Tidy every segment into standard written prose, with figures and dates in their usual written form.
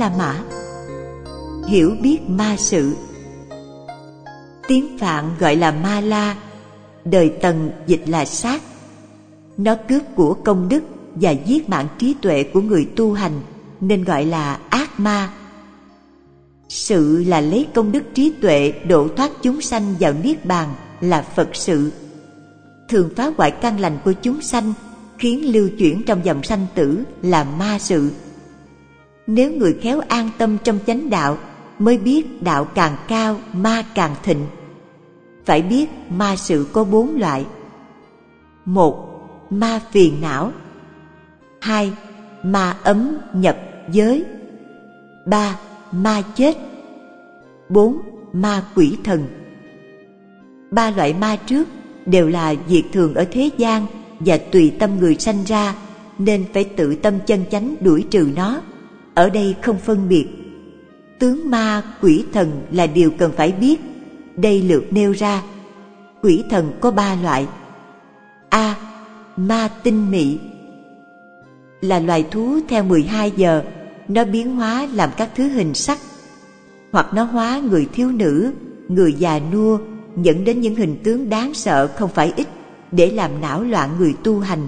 La Mã. Hiểu biết ma sự. Tiếng Phạn gọi là ma la, đời Tần dịch là sát. Nó cướp của công đức và giết mạng trí tuệ của người tu hành, nên gọi là ác ma. Sự là lấy công đức trí tuệ độ thoát chúng sanh vào niết bàn, là Phật sự. Thường phá hoại căn lành của chúng sanh, khiến lưu chuyển trong dòng sanh tử, là ma sự. Nếu người khéo an tâm trong chánh đạo, mới biết đạo càng cao, ma càng thịnh. Phải biết ma sự có 4 loại. 1. Ma phiền não. 2. Ma ấm nhập giới. 3. Ma chết. 4. Ma quỷ thần. 3 loại ma trước đều là việc thường ở thế gian và tùy tâm người sanh ra, nên phải tự tâm chân chánh đuổi trừ nó. Ở đây không phân biệt. Tướng ma, quỷ thần là điều cần phải biết. Đây lược nêu ra. Quỷ thần có 3 loại. A. Ma tinh mị. Là loài thú theo 12 giờ, nó biến hóa làm các thứ hình sắc. Hoặc nó hóa người thiếu nữ, người già nua, dẫn đến những hình tướng đáng sợ không phải ít, để làm não loạn người tu hành.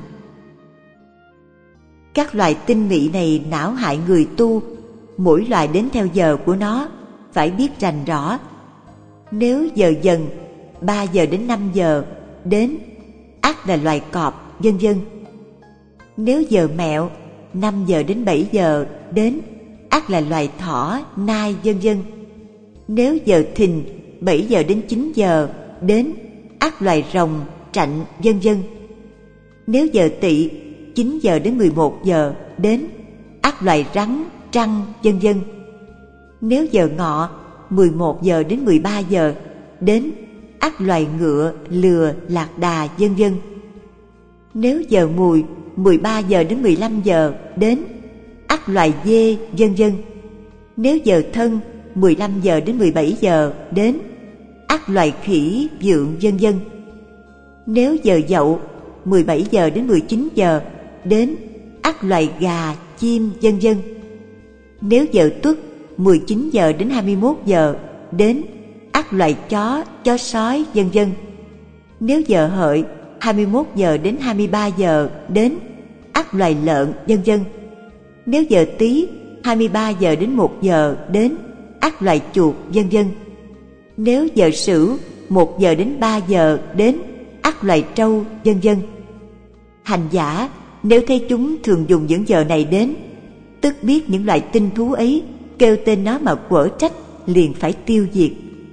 Các loài tinh mị này não hại người tu, mỗi loài đến theo giờ của nó, phải biết rành rõ. Nếu giờ dần, 3 giờ đến 5 giờ đến, ắt là loài cọp, vân vân. Nếu giờ mẹo, 5 giờ đến 7 giờ đến, ắt là loài thỏ, nai, vân vân. Nếu giờ thìn, 7 giờ đến 9 giờ đến, ắt loài rồng, trạnh, vân vân. Nếu giờ tỵ, 9 giờ đến 11 giờ đến, ắt loài rắn, trăng, vân vân. Nếu giờ ngọ, 11 giờ đến 13 giờ đến, ắt loài ngựa, lừa, lạc đà, vân vân. Nếu giờ mùi, 13 giờ đến 15 giờ đến, ắt loài dê, vân vân. Nếu giờ thân, 15 giờ đến 17 giờ đến, ắt loài khỉ, vượn, vân vân. Nếu giờ dậu, 17 giờ đến 19 giờ đến, ắt loài gà, chim, vân vân. Nếu giờ tuất, 19 giờ đến 21 giờ đến, ắt loài chó, chó sói, vân vân. Nếu giờ hợi, 21 giờ đến 23 giờ đến, ắt loài lợn, vân vân. Nếu giờ Tý, 23 giờ đến 1 giờ đến, ắt loài chuột, vân vân. Nếu giờ Sửu, 1 giờ đến 3 giờ đến, ắt loài trâu, vân vân. Hành giả nếu thấy chúng thường dùng những giờ này đến, tức biết những loài tinh thú ấy, kêu tên nó mà quở trách, liền phải tiêu diệt.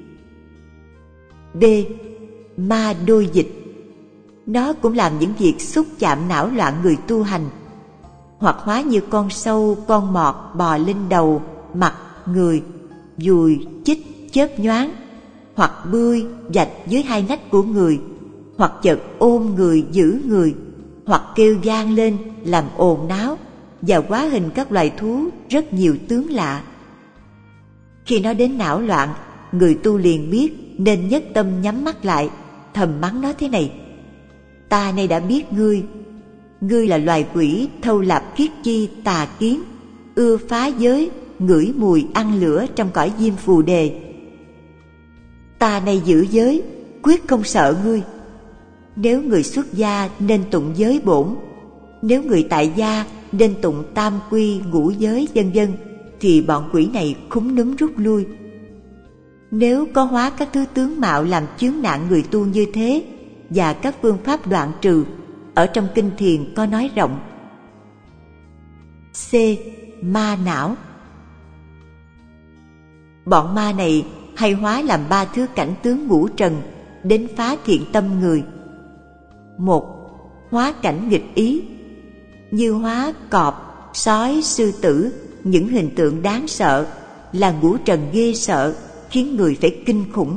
D. Ma đôi dịch. Nó cũng làm những việc xúc chạm não loạn người tu hành, hoặc hóa như con sâu, con mọt bò lên đầu, mặt, người, dùi, chích, chớp nhoáng, hoặc bươi, rạch dưới 2 nách của người, hoặc chợt ôm người, giữ người, hoặc kêu vang lên làm ồn náo, và hóa hình các loài thú rất nhiều tướng lạ. Khi nó đến não loạn, người tu liền biết, nên nhất tâm nhắm mắt lại, thầm mắng nó thế này: ta nay đã biết ngươi, ngươi là loài quỷ thâu lạp kiết chi tà kiến, ưa phá giới, ngửi mùi ăn lửa trong cõi diêm phù đề. Ta nay giữ giới, quyết không sợ ngươi. Nếu người xuất gia nên tụng giới bổn, nếu người tại gia nên tụng tam quy ngũ giới, vân vân, thì bọn quỷ này khúm núm rút lui. Nếu có hóa các thứ tướng mạo làm chướng nạn người tu như thế, và các phương pháp đoạn trừ, ở trong kinh Thiền có nói rộng. C. Ma não. Bọn ma này hay hóa làm 3 thứ cảnh tướng ngũ trần, đến phá thiện tâm người. 1. Hóa cảnh nghịch ý, như hóa cọp, sói, sư tử, những hình tượng đáng sợ, là ngũ trần ghê sợ, khiến người phải kinh khủng.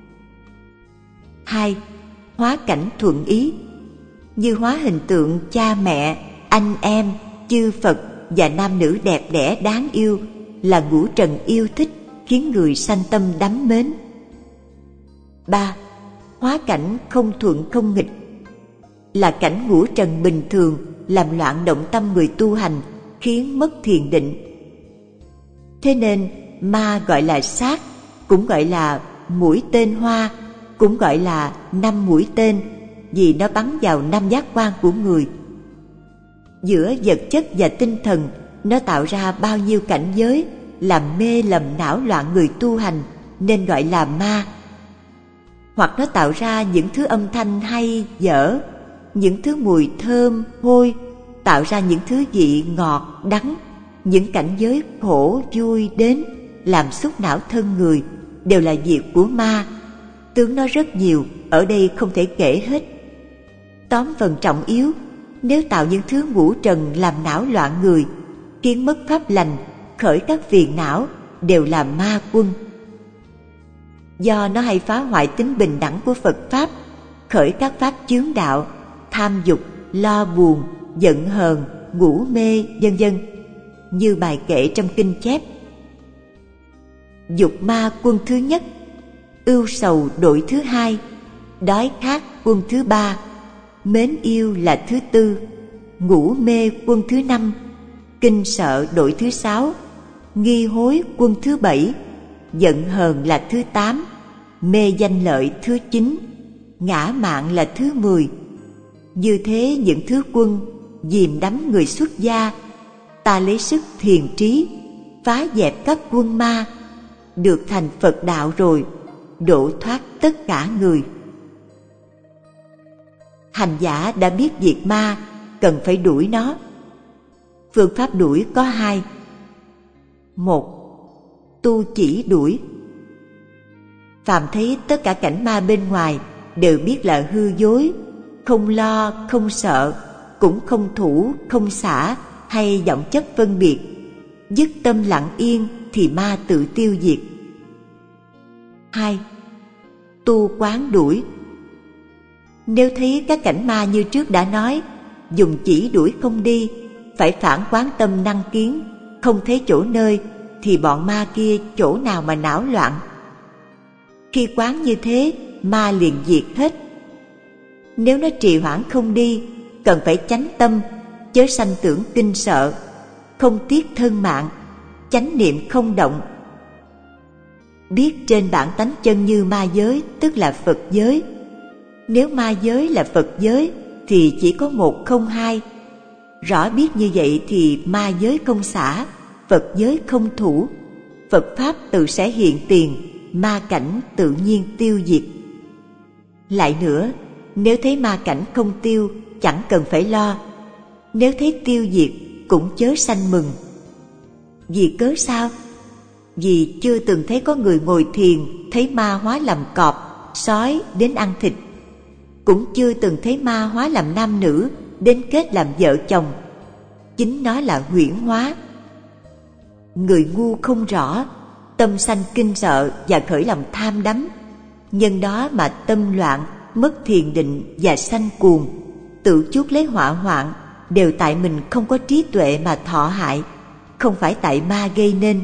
2. Hóa cảnh thuận ý, như hóa hình tượng cha mẹ, anh em, chư Phật và nam nữ đẹp đẽ đáng yêu, là ngũ trần yêu thích, khiến người sanh tâm đắm mến. 3. Hóa cảnh không thuận không nghịch, là cảnh ngũ trần bình thường, làm loạn động tâm người tu hành, khiến mất thiền định. Thế nên ma gọi là sát, cũng gọi là mũi tên hoa, cũng gọi là 5 mũi tên, vì nó bắn vào 5 giác quan của người. Giữa vật chất và tinh thần, nó tạo ra bao nhiêu cảnh giới, làm mê lầm não loạn người tu hành, nên gọi là ma. Hoặc nó tạo ra những thứ âm thanh hay dở, những thứ mùi thơm hôi, tạo ra những thứ vị ngọt đắng, những cảnh giới khổ vui đến, làm xúc não thân người, đều là việc của ma. Tướng nó rất nhiều, ở đây không thể kể hết. Tóm phần trọng yếu, nếu tạo những thứ ngũ trần làm não loạn người, khiến mất pháp lành, khởi các phiền não, đều là ma quân. Do nó hay phá hoại tính bình đẳng của Phật Pháp, khởi các pháp chướng đạo, tham dục, lo buồn, giận hờn, ngủ mê, vân vân, như bài kệ trong kinh chép. Dục ma quân thứ nhất, ưu sầu đội thứ hai, đói khát quân thứ ba, mến yêu là thứ tư, ngủ mê quân thứ năm, kinh sợ đội thứ sáu, nghi hối quân thứ bảy, giận hờn là thứ tám, mê danh lợi thứ 9, ngã mạn là thứ 10. Như thế những thứ quân dìm đắm người xuất gia, ta lấy sức thiền trí phá dẹp các quân ma, được thành Phật đạo rồi, độ thoát tất cả người. Hành giả đã biết diệt ma, cần phải đuổi nó. Phương pháp đuổi có hai. Một, tu chỉ đuổi. Phàm thấy tất cả cảnh ma bên ngoài đều biết là hư dối, không lo, không sợ, cũng không thủ, không xả hay vọng chấp phân biệt, dứt tâm lặng yên thì ma tự tiêu diệt. 2. Tu quán đuổi. Nếu thấy các cảnh ma như trước đã nói, dùng chỉ đuổi không đi, phải phản quán tâm năng kiến, không thấy chỗ nơi, thì bọn ma kia chỗ nào mà não loạn. Khi quán như thế, ma liền diệt hết. Nếu nó trì hoãn không đi, cần phải chánh tâm, chớ sanh tưởng kinh sợ, không tiếc thân mạng, chánh niệm không động. Biết trên bản tánh chân như ma giới, tức là Phật giới. Nếu ma giới là Phật giới thì chỉ có một không hai. Rõ biết như vậy thì ma giới không xả, Phật giới không thủ, Phật Pháp tự sẽ hiện tiền, ma cảnh tự nhiên tiêu diệt. Lại nữa, nếu thấy ma cảnh không tiêu, chẳng cần phải lo. Nếu thấy tiêu diệt, cũng chớ sanh mừng. Vì cớ sao? Vì chưa từng thấy có người ngồi thiền thấy ma hóa làm cọp, sói đến ăn thịt. Cũng chưa từng thấy ma hóa làm nam nữ đến kết làm vợ chồng. Chính nó là huyễn hóa. Người ngu không rõ, tâm sanh kinh sợ và khởi lòng tham đắm. Nhân đó mà tâm loạn, mất thiền định và sanh cuồng, tự chuốc lấy họa hoạn, đều tại mình không có trí tuệ mà thọ hại, không phải tại ma gây nên.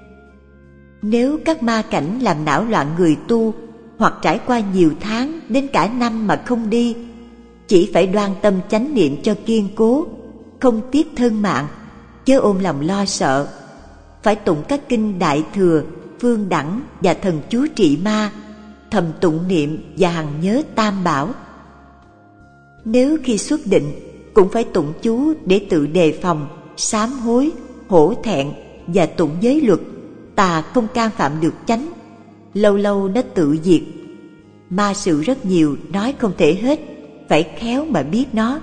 Nếu các ma cảnh làm não loạn người tu, hoặc trải qua nhiều tháng đến cả năm mà không đi, chỉ phải đoan tâm chánh niệm cho kiên cố, không tiếc thân mạng, chớ ôm lòng lo sợ. Phải tụng các kinh Đại Thừa, Phương Đẳng và thần chú trị ma, thầm tụng niệm và hằng nhớ Tam Bảo. Nếu khi xuất định, cũng phải tụng chú để tự đề phòng, sám hối, hổ thẹn và tụng giới luật, tà không can phạm được chánh. Lâu lâu nó tự diệt. Ma sự rất nhiều, nói không thể hết, phải khéo mà biết nó.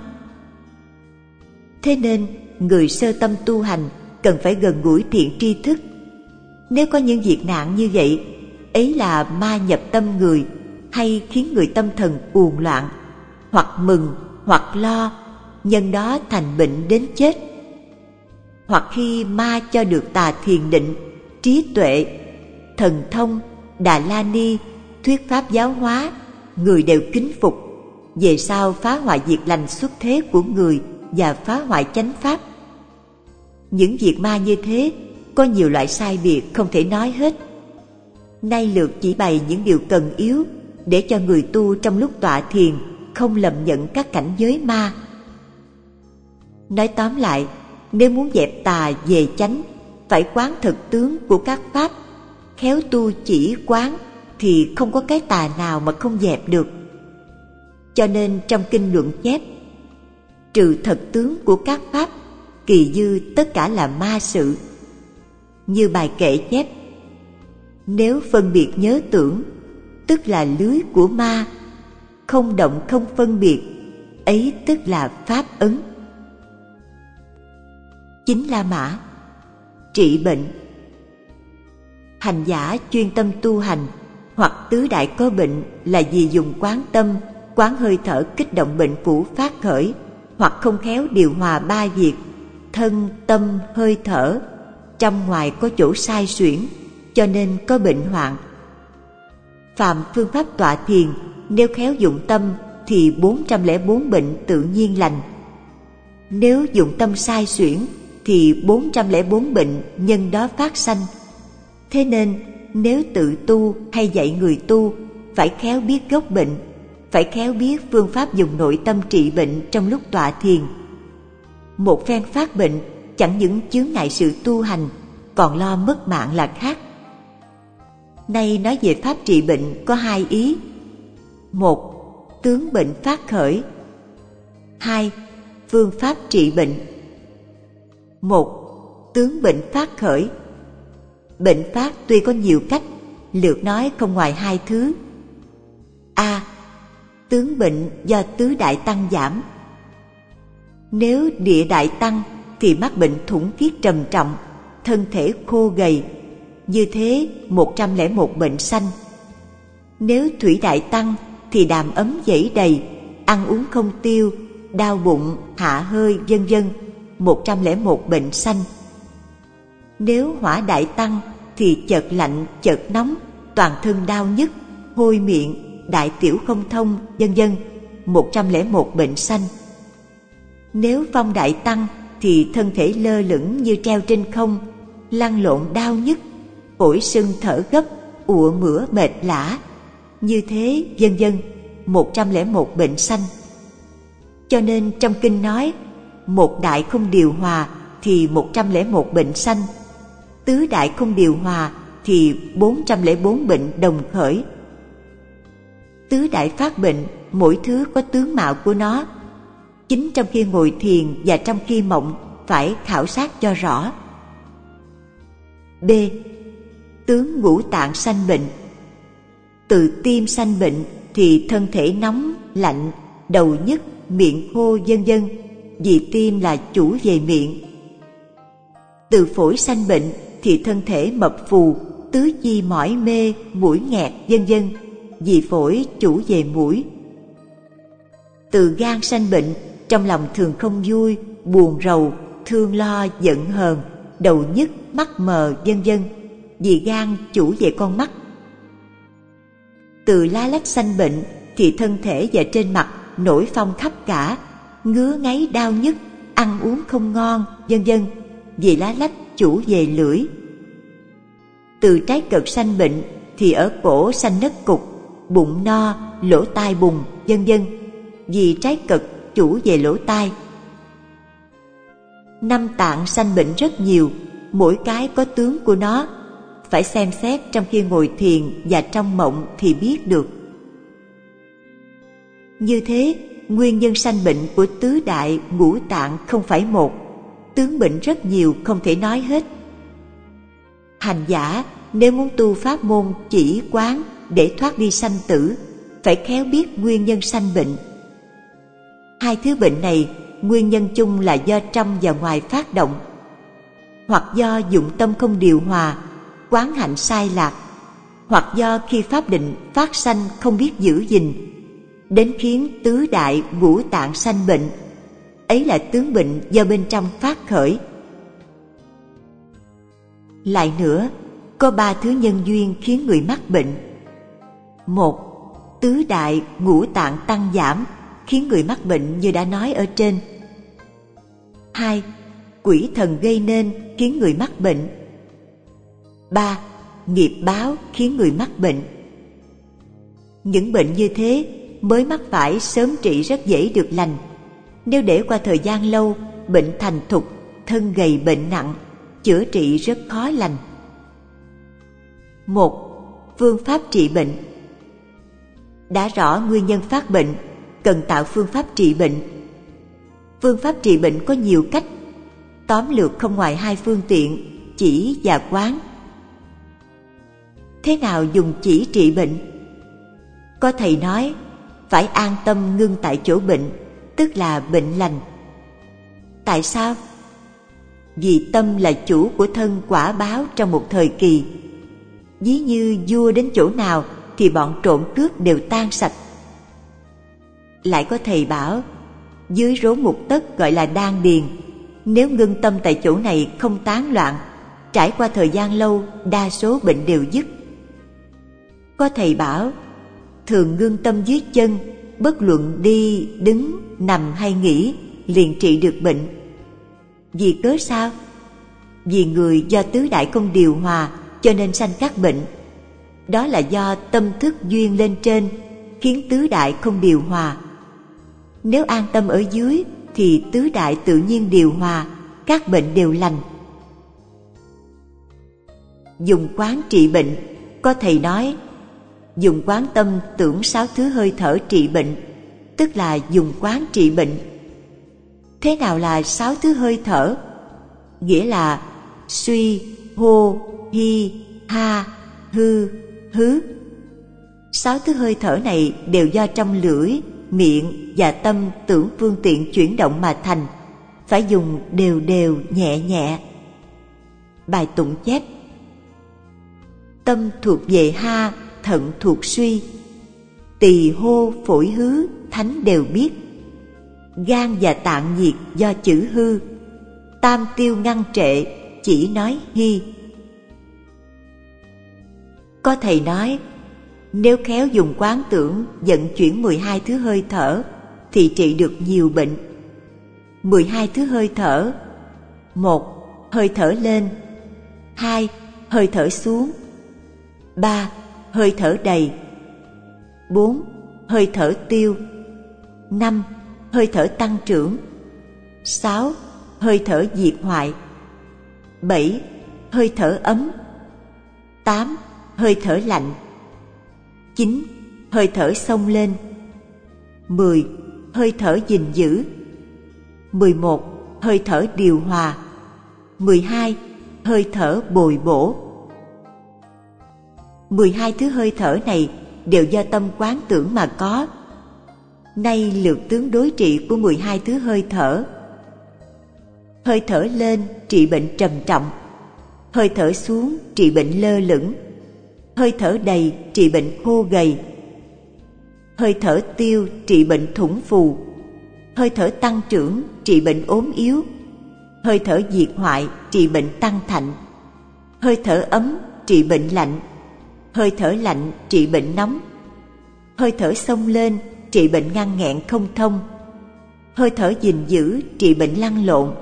Thế nên, người sơ tâm tu hành cần phải gần gũi thiện tri thức. Nếu có những việc nạn như vậy, ấy là ma nhập tâm người, hay khiến người tâm thần cuồng loạn, hoặc mừng, hoặc lo, nhân đó thành bệnh đến chết. Hoặc khi ma cho được tà thiền định, trí tuệ, thần thông, Đà La Ni, thuyết pháp giáo hóa, người đều kính phục, về sau phá hoại việc lành xuất thế của người và phá hoại chánh pháp. Những việc ma như thế có nhiều loại sai biệt không thể nói hết. Nay lược chỉ bày những điều cần yếu để cho người tu trong lúc tọa thiền không lầm nhận các cảnh giới ma. Nói tóm lại, nếu muốn dẹp tà về chánh, phải quán thực tướng của các pháp. Khéo tu chỉ quán thì không có cái tà nào mà không dẹp được. Cho nên trong kinh luận chép, trừ thật tướng của các pháp, kỳ dư tất cả là ma sự. Như bài kệ chép, nếu phân biệt nhớ tưởng, tức là lưới của ma, không động không phân biệt, ấy tức là pháp ấn. Chính La Mã trị bệnh. Hành giả chuyên tâm tu hành hoặc tứ đại có bệnh là vì dùng quán tâm, quán hơi thở kích động bệnh cũ phát khởi, hoặc không khéo điều hòa ba việc thân, tâm, hơi thở, trong ngoài có chỗ sai xuyển, cho nên có bệnh hoạn. Phạm phương pháp tọa thiền, nếu khéo dụng tâm thì 404 bệnh tự nhiên lành. Nếu dụng tâm sai xuyển thì 404 bệnh nhân đó phát sanh. Thế nên nếu tự tu hay dạy người tu, phải khéo biết gốc bệnh, phải khéo biết phương pháp dùng nội tâm trị bệnh trong lúc tọa thiền. Một phen phát bệnh chẳng những chướng ngại sự tu hành, còn lo mất mạng là khác. Nay nói về pháp trị bệnh có hai ý: một, tướng bệnh phát khởi; hai, phương pháp trị bệnh. Một, tướng bệnh phát khởi. Bệnh phát tuy có nhiều cách, lược nói không ngoài hai thứ. A. Tướng bệnh do tứ đại tăng giảm. Nếu địa đại tăng thì mắc bệnh thủng thiết trầm trọng, thân thể khô gầy, như thế 101 bệnh sanh. Nếu thủy đại tăng thì đàm ấm dẫy đầy, ăn uống không tiêu, đau bụng, hạ hơi, vân vân, 101 bệnh sanh. Nếu hỏa đại tăng thì chợt lạnh, chợt nóng, toàn thân đau nhức, hôi miệng, đại tiểu không thông, vân vân, 101 bệnh sanh. Nếu phong đại tăng thì thân thể lơ lửng như treo trên không, lăn lộn đau nhức, phổi sưng thở gấp, ụa mửa mệt lả, như thế vân vân, 101 bệnh sanh. Cho nên trong kinh nói, một đại không điều hòa thì 101 bệnh sanh, tứ đại không điều hòa thì 404 bệnh đồng khởi. Tứ đại phát bệnh, mỗi thứ có tướng mạo của nó. Chính trong khi ngồi thiền và trong khi mộng phải khảo sát cho rõ. B. Tướng ngũ tạng sanh bệnh. Từ tim sanh bệnh thì thân thể nóng, lạnh, đầu nhức, miệng khô, vân vân, vì tim là chủ về miệng. Từ phổi sanh bệnh thì thân thể mập phù, tứ chi mỏi mê, mũi nghẹt, vân vân, vì phổi chủ về mũi. Từ gan sanh bệnh, trong lòng thường không vui, buồn rầu, thương lo, giận hờn, đầu nhức, mắt mờ, vân vân, vì gan chủ về con mắt. Từ lá lách sanh bệnh thì thân thể và trên mặt nổi phong khắp cả, ngứa ngáy đau nhức, ăn uống không ngon, vân vân, vì lá lách chủ về lưỡi. Từ trái cật sanh bệnh thì ở cổ sanh nấc cục, bụng no, lỗ tai bùng, vân vân, vì trái cật chủ về lỗ tai. Năm tạng sanh bệnh rất nhiều, mỗi cái có tướng của nó, phải xem xét trong khi ngồi thiền và trong mộng thì biết được. Như thế, nguyên nhân sanh bệnh của tứ đại ngũ tạng không phải một, tướng bệnh rất nhiều không thể nói hết. Hành giả nếu muốn tu pháp môn chỉ quán để thoát đi sanh tử, phải khéo biết nguyên nhân sanh bệnh. Hai thứ bệnh này nguyên nhân chung là do trong và ngoài phát động, hoặc do dụng tâm không điều hòa, quán hạnh sai lạc, hoặc do khi pháp định phát sanh không biết giữ gìn, đến khiến tứ đại ngũ tạng sanh bệnh. Ấy là tướng bệnh do bên trong phát khởi. Lại nữa, có ba thứ nhân duyên khiến người mắc bệnh. Một, tứ đại ngũ tạng tăng giảm khiến người mắc bệnh như đã nói ở trên. Hai, quỷ thần gây nên khiến người mắc bệnh. Ba, nghiệp báo khiến người mắc bệnh. Những bệnh như thế mới mắc phải sớm trị rất dễ được lành. Nếu để qua thời gian lâu, bệnh thành thục, thân gầy bệnh nặng, chữa trị rất khó lành. 1. Phương pháp trị bệnh. Đã rõ nguyên nhân phát bệnh, cần tạo phương pháp trị bệnh. Phương pháp trị bệnh có nhiều cách, tóm lược không ngoài hai phương tiện, chỉ và quán. Thế nào dùng chỉ trị bệnh? Có thầy nói, phải an tâm ngưng tại chỗ bệnh, tức là bệnh lành. Tại sao? Vì tâm là chủ của thân quả báo trong một thời kỳ. Ví như vua đến chỗ nào thì bọn trộm cướp đều tan sạch. Lại có thầy bảo, dưới rốn một tấc gọi là đan điền, nếu ngưng tâm tại chỗ này không tán loạn, trải qua thời gian lâu, đa số bệnh đều dứt. Có thầy bảo, thường ngưng tâm dưới chân, bất luận đi, đứng, nằm hay nghỉ, liền trị được bệnh. Vì cớ sao? Vì người do tứ đại không điều hòa, cho nên sanh các bệnh. Đó là do tâm thức duyên lên trên, khiến tứ đại không điều hòa. Nếu an tâm ở dưới, thì tứ đại tự nhiên điều hòa, các bệnh đều lành. Dùng quán trị bệnh. Có thầy nói, dùng quán tâm tưởng 6 thứ hơi thở trị bệnh, tức là dùng quán trị bệnh. Thế nào là 6 thứ hơi thở? Nghĩa là suy, hô, hi, ha, hư, hứ. 6 thứ hơi thở này đều do trong lưỡi, miệng và tâm tưởng phương tiện chuyển động mà thành, phải dùng đều đều, nhẹ nhẹ. Bài tụng chép: tâm thuộc về ha, thận thuộc suy, tỳ hô phổi hứ, thánh đều biết. Gan và tạng nhiệt do chữ hư, tam tiêu ngăn trệ, chỉ nói hi. Có thầy nói, nếu khéo dùng quán tưởng vận chuyển 12 thứ hơi thở thì trị được nhiều bệnh. 12 thứ hơi thở: 1. Hơi thở lên. 2. Hơi thở xuống. 3. Hơi thở đầy. 4. Hơi thở tiêu. 5. Hơi thở tăng trưởng. 6. Hơi thở diệt hoại. 7. Hơi thở ấm. 8. Hơi thở lạnh. 9. Hơi thở xông lên. 10. Hơi thở gìn giữ. 11. Hơi thở điều hòa. 12. Hơi thở bồi bổ. 12 thứ hơi thở này đều do tâm quán tưởng mà có. Nay lược tướng đối trị của 12 thứ hơi thở. Hơi thở lên trị bệnh trầm trọng. Hơi thở xuống trị bệnh lơ lửng. Hơi thở đầy trị bệnh khô gầy. Hơi thở tiêu trị bệnh thủng phù. Hơi thở tăng trưởng trị bệnh ốm yếu. Hơi thở diệt hoại trị bệnh tăng thạnh. Hơi thở ấm trị bệnh lạnh. Hơi thở lạnh trị bệnh nóng. Hơi thở xông lên trị bệnh ngăn nghẹn không thông. Hơi thở gìn giữ trị bệnh lăn lộn.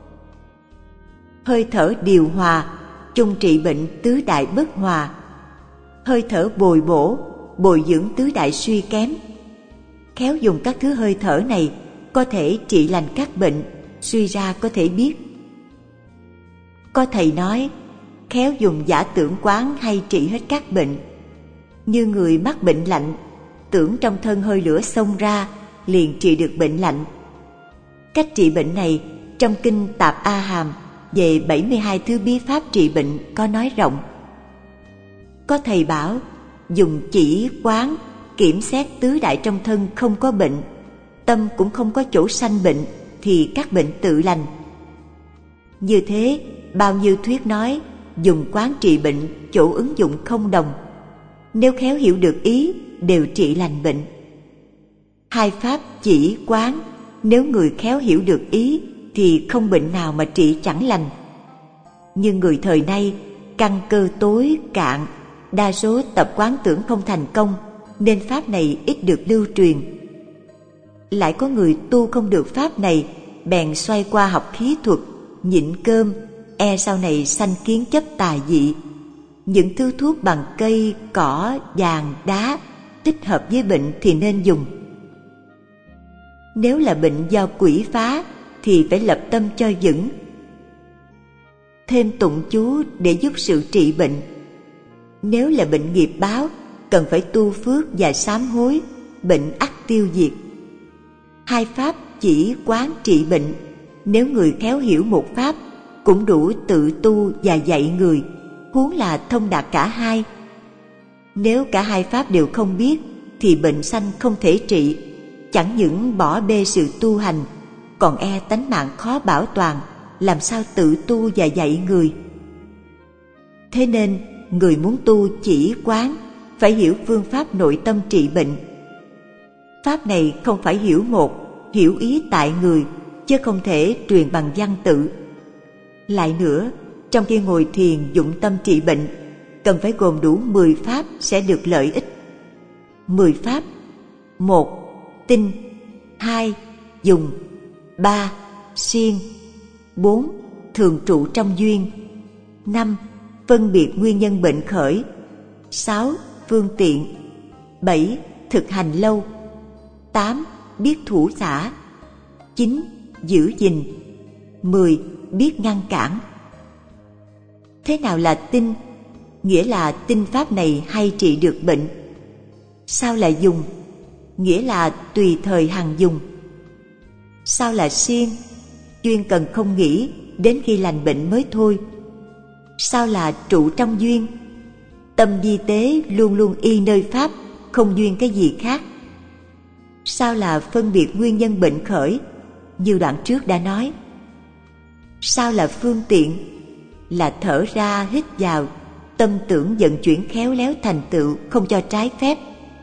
Hơi thở điều hòa chung trị bệnh tứ đại bất hòa. Hơi thở bồi bổ bồi dưỡng tứ đại suy kém. Khéo dùng các thứ hơi thở này có thể trị lành các bệnh, suy ra có thể biết. Có thầy nói, khéo dùng giả tưởng quán hay trị hết các bệnh. Như người mắc bệnh lạnh, tưởng trong thân hơi lửa xông ra, liền trị được bệnh lạnh. Cách trị bệnh này trong kinh Tạp A Hàm về 72 thứ bí pháp trị bệnh có nói rộng. Có thầy bảo, dùng chỉ quán kiểm xét tứ đại trong thân không có bệnh, tâm cũng không có chỗ sanh bệnh, thì các bệnh tự lành. Như thế, bao nhiêu thuyết nói dùng quán trị bệnh, chỗ ứng dụng không đồng. Nếu khéo hiểu được ý, đều trị lành bệnh. Hai pháp chỉ quán, nếu người khéo hiểu được ý, thì không bệnh nào mà trị chẳng lành. Nhưng người thời nay căn cơ tối cạn, đa số tập quán tưởng không thành công, nên pháp này ít được lưu truyền. Lại có người tu không được pháp này, bèn xoay qua học khí thuật, nhịn cơm, e sau này sanh kiến chấp tà dị. Những thứ thuốc bằng cây, cỏ, vàng, đá thích hợp với bệnh thì nên dùng. Nếu là bệnh do quỷ phá thì phải lập tâm cho vững. thêm tụng chú để giúp sự trị bệnh. Nếu là bệnh nghiệp báo, cần phải tu phước và sám hối, bệnh ắt tiêu diệt. Hai pháp chỉ quán trị bệnh, nếu người khéo hiểu một pháp cũng đủ tự tu và dạy người, huống là thông đạt cả hai. Nếu cả hai pháp đều không biết thì bệnh sanh không thể trị, chẳng những bỏ bê sự tu hành, còn e tánh mạng khó bảo toàn, làm sao tự tu và dạy người. Thế nên người muốn tu chỉ quán phải hiểu phương pháp nội tâm trị bệnh. Pháp này không phải hiểu một, hiểu ý tại người, chứ không thể truyền bằng văn tự. Lại nữa, trong khi ngồi thiền dụng tâm trị bệnh, cần phải gồm đủ 10 pháp sẽ được lợi ích. 10 pháp: 1. Tin. 2. Dùng. 3. Siêng. 4. Thường trụ trong duyên. 5. Phân biệt nguyên nhân bệnh khởi. 6. Phương tiện. 7. Thực hành lâu. 8. Biết thủ xả. 9. Giữ gìn. 10. Biết ngăn cản. Thế nào là tin? Nghĩa là tin pháp này hay trị được bệnh. Sao là dùng? Nghĩa là tùy thời hằng dùng. Sao là siêng? Chuyên cần không nghỉ, đến khi lành bệnh mới thôi. Sao là trụ trong duyên? Tâm di tế luôn luôn y nơi pháp, không duyên cái gì khác. Sao là phân biệt nguyên nhân bệnh khởi? Như đoạn trước đã nói. Sao là phương tiện? Là thở ra hít vào, tâm tưởng vận chuyển khéo léo thành tựu, không cho trái phép.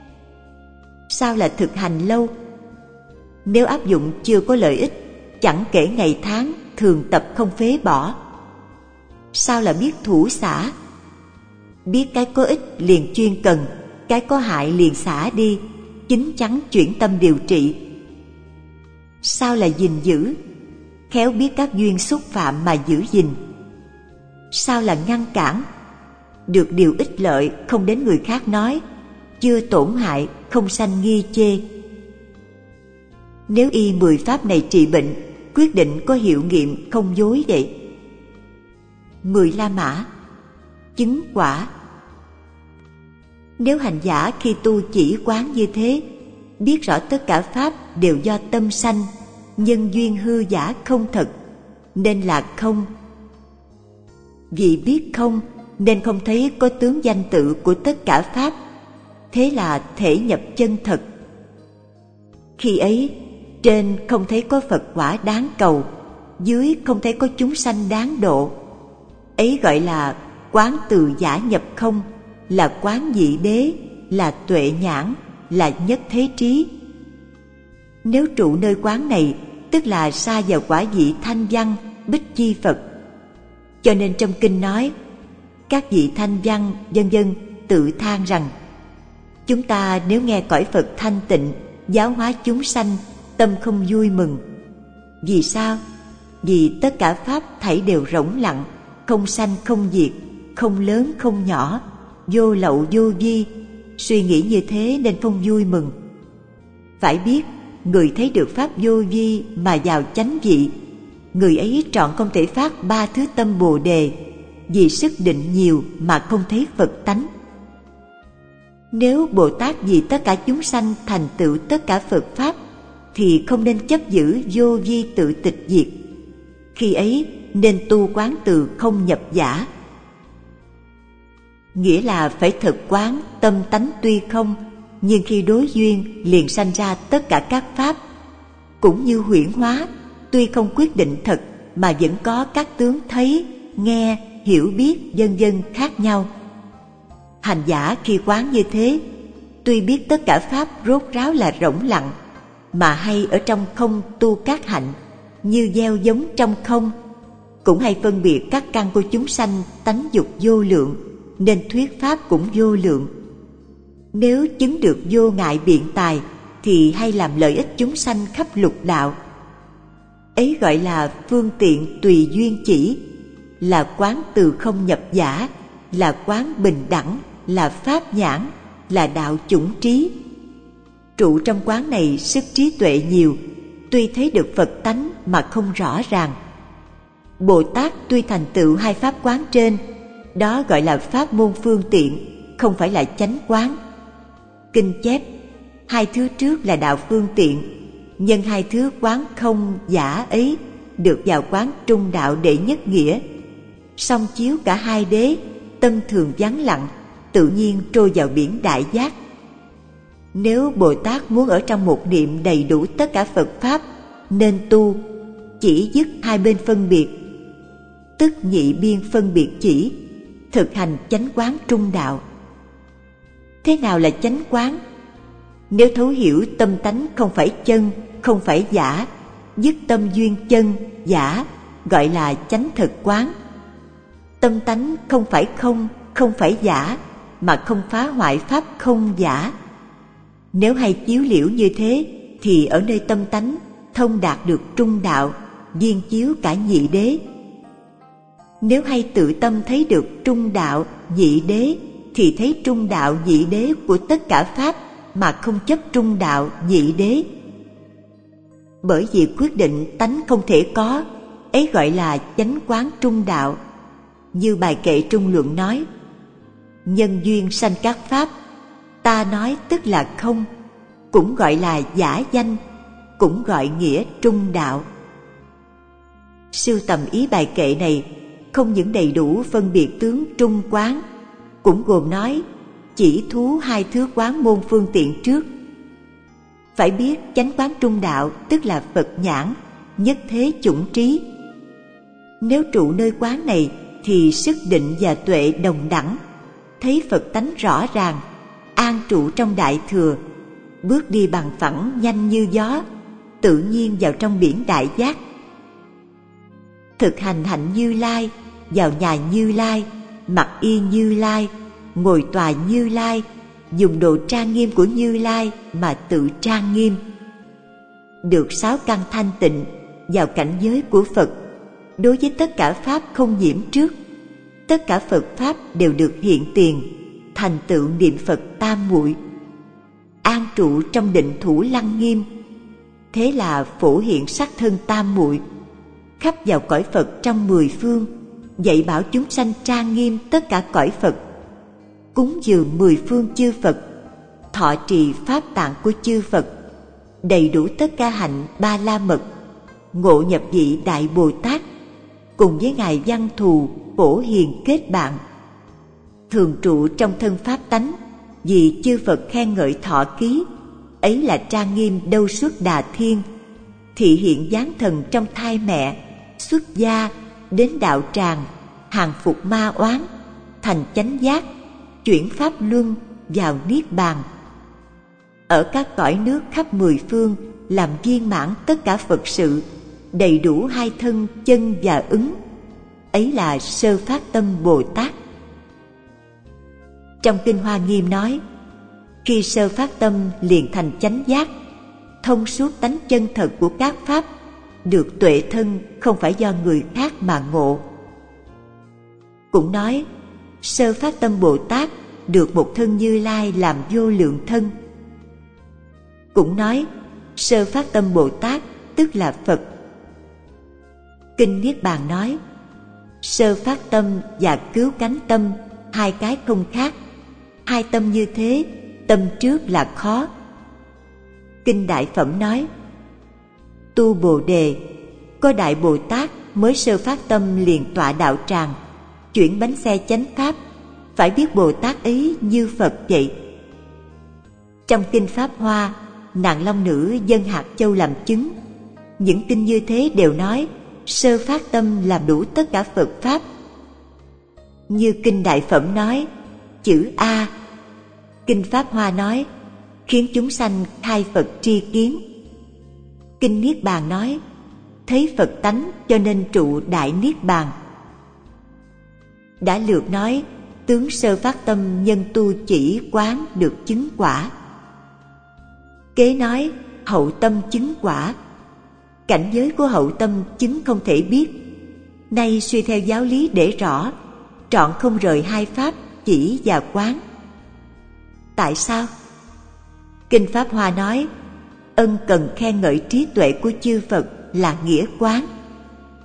Sao là thực hành lâu? Nếu áp dụng chưa có lợi ích, chẳng kể ngày tháng, thường tập không phế bỏ. Sao là biết thủ xả? Biết cái có ích liền chuyên cần, cái có hại liền xả đi, chín chắn chuyển tâm điều trị. Sao là gìn giữ? Khéo biết các duyên xúc phạm mà giữ gìn. Sao là ngăn cản? Được điều ích lợi không đến người khác nói, chưa tổn hại không sanh nghi chê. Nếu y 10 pháp này trị bệnh, quyết định có hiệu nghiệm không dối vậy. 10 La Mã. Chứng quả. Nếu hành giả khi tu chỉ quán như thế, biết rõ tất cả pháp đều do tâm sanh, nhân duyên hư giả không thật, nên là không. Vì biết không nên không thấy có tướng danh tự của tất cả pháp, thế là thể nhập chân thật. Khi ấy, trên không thấy có Phật quả đáng cầu, dưới không thấy có chúng sanh đáng độ. Ấy gọi là quán từ giả nhập không, là quán dị đế, là tuệ nhãn, là nhất thế trí. Nếu trụ nơi quán này, tức là sa vào quả vị thanh văn, bích chi Phật. Cho nên trong kinh nói, các vị thanh văn vân vân tự than rằng, chúng ta nếu nghe cõi Phật thanh tịnh, giáo hóa chúng sanh, tâm không vui mừng. Vì sao? Vì tất cả pháp thảy đều rỗng lặng, không sanh không diệt, không lớn không nhỏ, vô lậu vô vi. Suy nghĩ như thế nên không vui mừng. Phải biết, người thấy được pháp vô vi mà vào chánh vị, người ấy trọn không thể phát 3 thứ tâm Bồ Đề, vì sức định nhiều mà không thấy Phật tánh. Nếu Bồ Tát vì tất cả chúng sanh thành tựu tất cả Phật pháp, thì không nên chấp giữ vô vi tự tịch diệt. Khi ấy nên tu quán từ không nhập giả. Nghĩa là phải thực quán tâm tánh tuy không, nhưng khi đối duyên liền sanh ra tất cả các pháp. Cũng như huyễn hóa, tuy không quyết định thật mà vẫn có các tướng thấy, nghe, hiểu biết vân vân khác nhau. Hành giả khi quán như thế, tuy biết tất cả pháp rốt ráo là rỗng lặng, mà hay ở trong không tu các hạnh, như gieo giống trong không, cũng hay phân biệt các căn của chúng sanh tánh dục vô lượng, nên thuyết pháp cũng vô lượng. Nếu chứng được vô ngại biện tài, thì hay làm lợi ích chúng sanh khắp lục đạo. Ấy gọi là phương tiện tùy duyên chỉ, là quán từ không nhập giả, là quán bình đẳng, là pháp nhãn, là đạo chủng trí. Trụ trong quán này sức trí tuệ nhiều, tuy thấy được Phật tánh mà không rõ ràng. Bồ Tát tuy thành tựu hai pháp quán trên, đó gọi là pháp môn phương tiện, không phải là chánh quán. Kinh chép, hai thứ trước là đạo phương tiện, nhân hai thứ quán không giả ấy được vào quán trung đạo đệ nhất nghĩa. Song chiếu cả hai đế, tâm thường vắng lặng, tự nhiên trôi vào biển đại giác. Nếu Bồ Tát muốn ở trong một niệm đầy đủ tất cả Phật Pháp, nên tu chỉ dứt hai bên phân biệt, tức nhị biên phân biệt chỉ, thực hành chánh quán trung đạo. Thế nào là chánh quán? Nếu thấu hiểu tâm tánh không phải chân, không phải giả, dứt tâm duyên chân, giả, gọi là chánh thực quán. Tâm tánh không phải không, không phải giả, mà không phá hoại pháp không giả. Nếu hay chiếu liễu như thế, thì ở nơi tâm tánh thông đạt được trung đạo, viên chiếu cả nhị đế. Nếu hay tự tâm thấy được trung đạo, nhị đế, thì thấy trung đạo, nhị đế của tất cả pháp, mà không chấp trung đạo, nhị đế. Bởi vì quyết định tánh không thể có, ấy gọi là chánh quán trung đạo. Như bài kệ Trung Luận nói, nhân duyên sanh các pháp, ta nói tức là không, cũng gọi là giả danh, cũng gọi nghĩa trung đạo. Sưu tầm ý bài kệ này không những đầy đủ phân biệt tướng trung quán, cũng gồm nói chỉ thú hai thứ quán môn phương tiện trước. Phải biết chánh quán trung đạo tức là Phật nhãn, nhất thế chủng trí. Nếu trụ nơi quán này thì sức định và tuệ đồng đẳng, thấy Phật tánh rõ ràng, an trụ trong đại thừa, bước đi bằng phẳng nhanh như gió, tự nhiên vào trong biển đại giác. Thực hành hạnh Như Lai, vào nhà Như Lai, mặc y Như Lai, ngồi tòa Như Lai, dùng đồ trang nghiêm của Như Lai mà tự trang nghiêm. Được sáu căn thanh tịnh, vào cảnh giới của Phật, đối với tất cả pháp không nhiễm trước, tất cả Phật pháp đều được hiện tiền, thành tựu niệm Phật tam muội, an trụ trong định thủ lăng nghiêm. Thế là phổ hiện sắc thân tam muội, khắp vào cõi Phật trong mười phương, dạy bảo chúng sanh trang nghiêm tất cả cõi Phật, cúng dường mười phương chư Phật, thọ trì pháp tạng của chư Phật, đầy đủ tất cả hạnh ba la mật, ngộ nhập vị đại Bồ Tát, cùng với ngài Văn Thù Phổ Hiền kết bạn, thường trụ trong thân pháp tánh, vì chư Phật khen ngợi thọ ký, ấy là trang nghiêm đâu xuất Đà Thiên, thị hiện dáng thần trong thai mẹ, xuất gia đến đạo tràng, hàng phục ma oán, thành chánh giác, chuyển pháp luân vào niết bàn. Ở các cõi nước khắp mười phương làm viên mãn tất cả Phật sự, đầy đủ hai thân chân và ứng, ấy là sơ phát tâm Bồ Tát. Trong Kinh Hoa Nghiêm nói, khi sơ phát tâm liền thành chánh giác, thông suốt tánh chân thật của các pháp, được tuệ thân không phải do người khác mà ngộ. Cũng nói, sơ phát tâm Bồ Tát được một thân Như Lai làm vô lượng thân. Cũng nói, sơ phát tâm Bồ Tát tức là Phật. Kinh Niết Bàn nói, sơ phát tâm và cứu cánh tâm hai cái không khác, hai tâm như thế, tâm trước là khó. Kinh Đại Phẩm nói, tu Bồ Đề, có Đại Bồ Tát mới sơ phát tâm liền tọa đạo tràng, chuyển bánh xe chánh pháp, phải biết Bồ Tát ấy như Phật vậy. Trong Kinh Pháp Hoa, nàng long nữ dân hạt châu làm chứng. Những kinh như thế đều nói sơ phát tâm làm đủ tất cả Phật pháp. Như Kinh Đại Phẩm nói chữ A, Kinh Pháp Hoa nói khiến chúng sanh khai Phật tri kiến. Kinh Niết Bàn nói thấy Phật tánh cho nên trụ đại niết bàn. Đã lược nói tướng sơ phát tâm nhân tu chỉ quán được chứng quả. Kế nói hậu tâm chứng quả. Cảnh giới của hậu tâm chứng không thể biết. Nay suy theo giáo lý để rõ, trọn không rời hai pháp chỉ và quán. Tại sao? Kinh Pháp Hoa nói ân cần khen ngợi trí tuệ của chư Phật là nghĩa quán.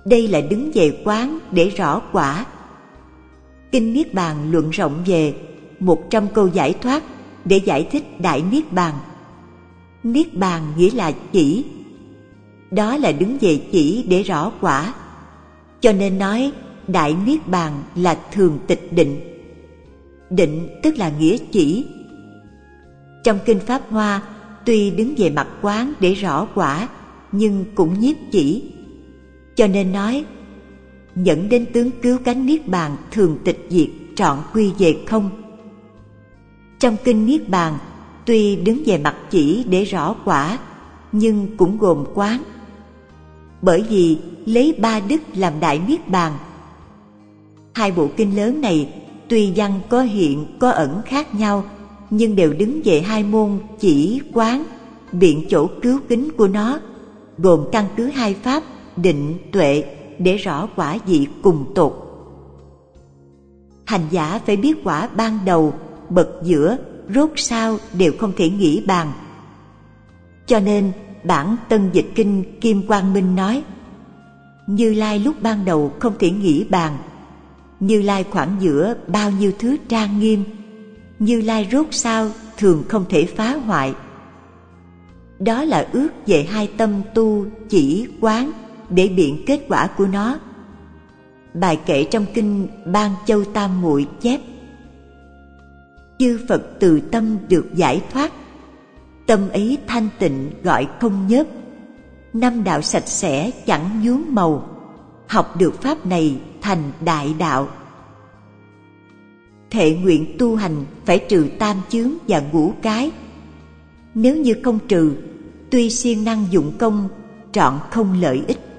Đây là đứng về quán để rõ quả. Kinh Niết Bàn luận rộng về 100 câu giải thoát để giải thích Đại Niết Bàn. Niết Bàn nghĩa là chỉ. Đó là đứng về chỉ để rõ quả. Cho nên nói Đại Niết Bàn là thường tịch định. Định tức là nghĩa chỉ. Trong Kinh Pháp Hoa, tuy đứng về mặt quán để rõ quả, nhưng cũng nhiếp chỉ. Cho nên nói nhẫn đến tướng cứu cánh Niết Bàn thường tịch diệt, trọn quy về không. Trong Kinh Niết Bàn, tuy đứng về mặt chỉ để rõ quả, nhưng cũng gồm quán. Bởi vì lấy ba đức làm Đại Niết Bàn. Hai bộ kinh lớn này tuy văn có hiện có ẩn khác nhau, nhưng đều đứng về hai môn chỉ quán, biện chỗ cứu kính của nó, gồm căn cứ hai pháp định tuệ để rõ quả vị cùng tột. Hành giả phải biết quả ban đầu, bậc giữa, rốt sau đều không thể nghĩ bàn. Cho nên bản Tân Dịch Kinh Kim Quang Minh nói: Như Lai lúc ban đầu không thể nghĩ bàn, Như Lai khoảng giữa bao nhiêu thứ trang nghiêm, Như Lai rốt sau thường không thể phá hoại. Đó là ước về hai tâm tu chỉ quán để biện kết quả của nó. Bài kệ trong kinh Ban Châu Tam Muội chép: Chư Phật từ tâm được giải thoát, tâm ấy thanh tịnh gọi không nhớp. Năm đạo sạch sẽ chẳng nhuốm màu, học được pháp này thành đại đạo. Thệ nguyện tu hành phải trừ tam chướng và ngũ cái. Nếu như không trừ, tuy siêng năng dụng công, trọn không lợi ích.